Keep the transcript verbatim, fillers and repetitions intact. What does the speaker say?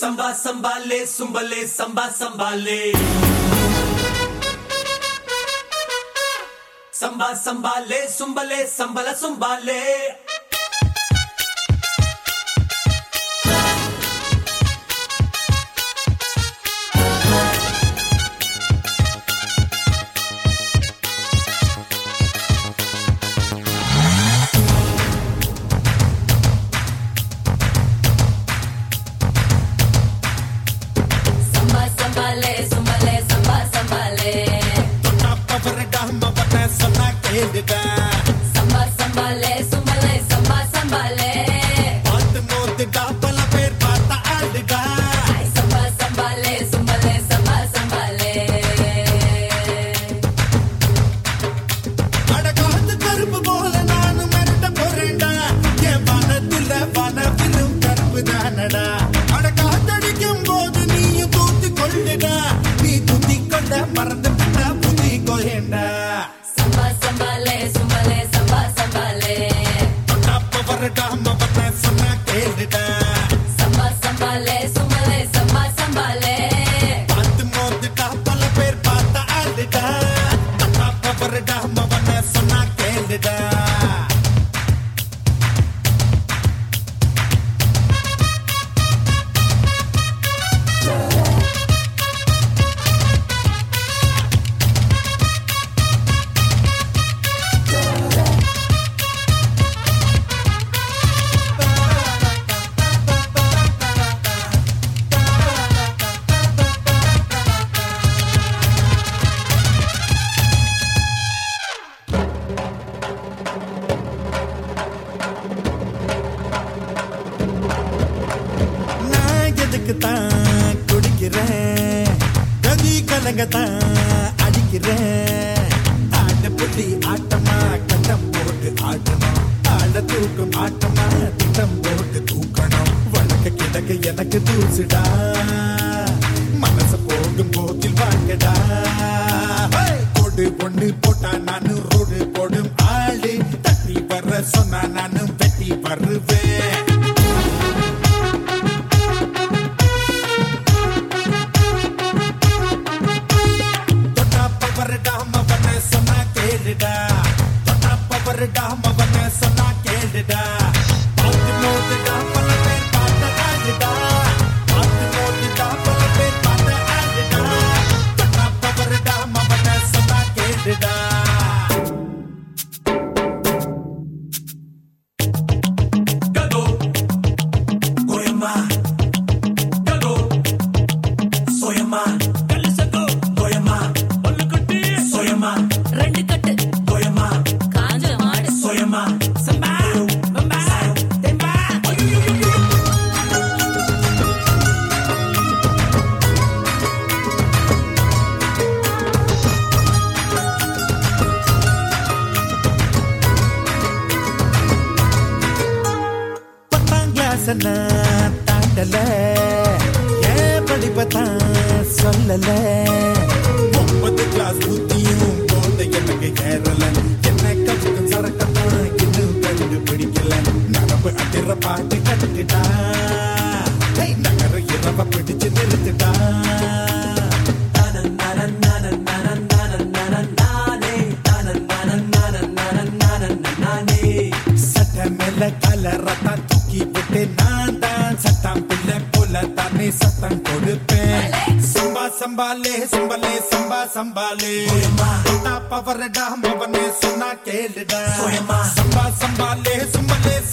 Samba sambale, sumbale, samba sambale. Samba sambale, sumbale, sambala sumbale. Samba sambale, sumbale, samba sambale. பாத்து மோத்துடா பல பேர் பார்த்தா ஆடுடா. Samba sambale, sumbale, samba sambale. அடகாத்து கருப்பு போல நானும் மிரட்ட போறேன்டா. என் வனத்துல வனவிலும் கருப்பு தானடா. அடகாத்தடிக்கும் போது நீயும் தூத்தி கொள்ளுடா. நீ தூத்தி கொண்ட மறந்து விட்டா புதி கொயேண்டா. Samba sambale, sumbale, samba sambale. வரடாம வந்த சொன்னா கேளுடா. Samba sambale, sumbale, samba sambale. பாத்து மோத்துடா பல பேர் பார்த்தா ஆடுடா. வரடாம வந்த சொன்னா கேளுடா. தான் குடிக்கிறேன் கதி கலங்கத்தான் அடிக்கிறேன். ஆட புள்ளி ஆட்டமா கட்டம் போட்டு ஆட்டணும். ஆட தூக்கும் ஆட்டமா திட்டம் போட்டு தூக்கணும். வழக்க கிடக்க எனக்கு தூசுடா. மனச போகும் போக்கில் வாங்கடா. கொடு பொண்ணு போட்டா நானு ரோடு போடும் ஆளு. தட்டி வர சொன்னா நானு வெட்டி வருவேன். வரடாம வந்த சொன்னா கேளுடா. பாத்து மோதுடா பல பேர் பார்த்த ஆளுடா. பாத்து மோதுடா பல பேர் பார்த்த ஆளுடா. வரடாம வந்த சொன்னா கேளுடா. Gado, Goyama, Gado, Soyama, Kalisago, Goyama, Olukatti, Soyama, ரெண்டு கட்டு Goyama, காஞ்ச மாடு Soyama, சம்பா பம்பா தெம்பா. பத்தாம் கிளாஸ் நான் தாண்டல. ஏன் படிப்பத்தான் சொல்லல. ஒன்பது கிளாஸ் புத்தியும் போத எனக்கு ஏறல. என்ன கவுக்கும் சரக்கத்தான் இன்னும் கண்டுபிடிக்கல. நரம்பு அதிர பாட்டு கட்டுடா. நகர இரவ பிடிச்சு நிறுத்துடா. சட்ட மேல கலரத்தா தூக்கி விட்டு நான் தான் சட்டம் பிள்ளை போல தானே சத்தம் கொடுப்பேன். சம்பா சம்பாலே சம்பலே சம்பா சம்பாலே. பவரடா மவனே சொன்னா கேளுடா. சம்பா சம்பாலே சம்பலே